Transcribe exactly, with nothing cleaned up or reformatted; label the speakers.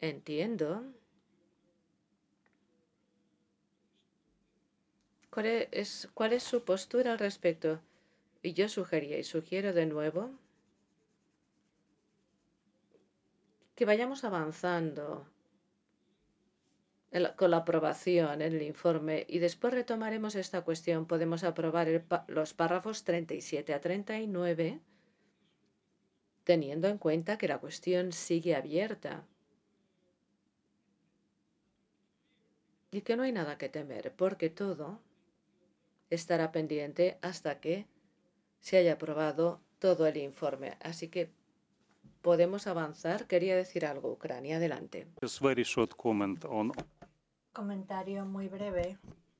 Speaker 1: Entiendo. ¿Cuál e- es, cuál es su postura al respecto? Y yo sugería y sugiero de nuevo que vayamos avanzando en la- con la aprobación en el informe y después retomaremos esta cuestión. Podemos aprobar el pa- los párrafos treinta y siete a treinta y nueve teniendo en cuenta que la cuestión sigue abierta y que no hay nada que temer porque todo estará pendiente hasta que se haya aprobado todo el informe. Así que podemos avanzar. Quería decir algo, Ucrania. Adelante.
Speaker 2: Just very short comment on
Speaker 3: Comentario muy breve